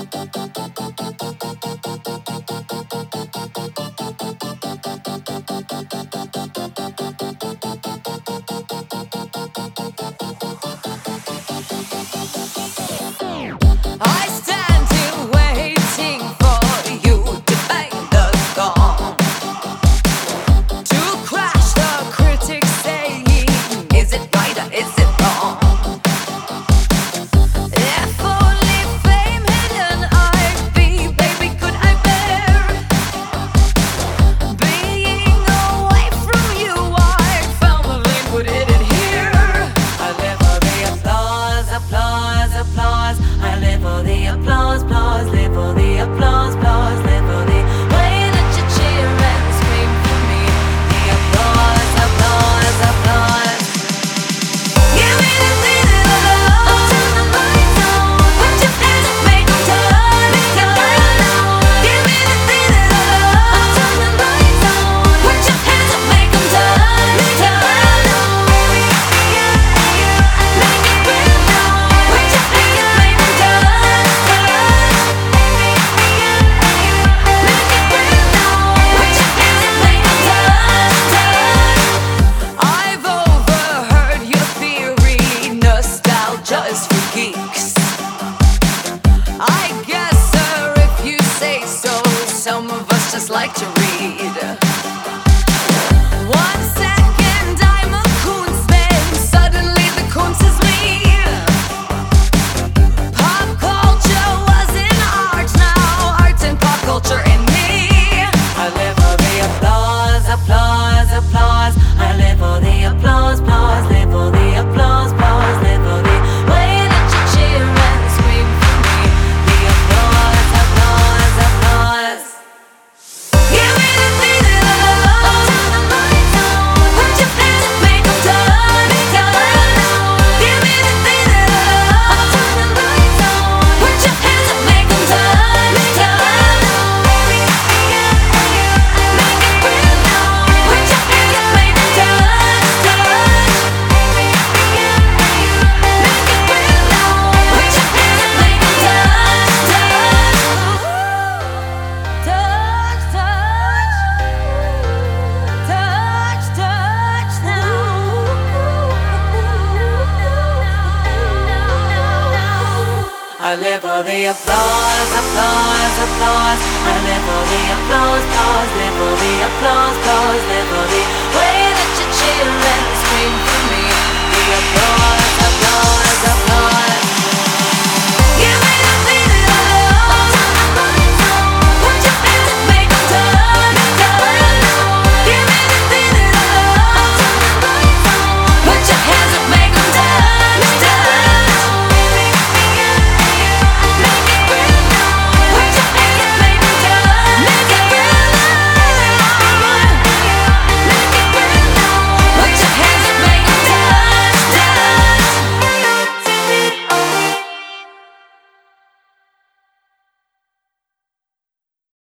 I stand here waiting for you to bang the gong, to crash the critics saying, is it right or is it wrong? If only fame hidden I'd be, baby, could I bear being away from you? I firmly put it in here. I live for the applause, applause, applause. I live for the applause, applause, live for the applause, applause, live for the way that you cheer and scream for me. The applause, applause, applause. Give me the feeling of love. Turn the lights on. Put your hands up, make 'em turn, make 'em turn. Give me the feeling of love. Turn the lights on. Put your hands up, make 'em turn, make 'em turn. Make it real now. Put your hands up, make 'em turn, make it real now. Put your hands up, make 'em turn. I've overheard your theory, nostalgia is for geeks. I guess, sir, if you say so, some of us just like to read. 1 second I'm a Koonsman, suddenly the Koons is me. Pop culture was in art, now art and pop culture in me. I live for the applause, applause, applause. I live for the applause, applause, live for the applause, applause, live for the way that you cheer and scream for me. The applause, applause, applause. Give me the feeling of love. Turn the lights on. Put your hands up, make 'em turn, make 'em turn. Give me the feeling of love. Turn the lights on. Put your hands up, make 'em turn, make 'em turn. Make it real now. Put your hands up, make 'em touch, touch. Make it real now. Put your hands up, make 'em touch, touch. Touch, touch, touch now. I live for the applause, applause, applause. I live for the applause, applause, live for the applause, applause, live for the way that you cheer and scream for me. The applause.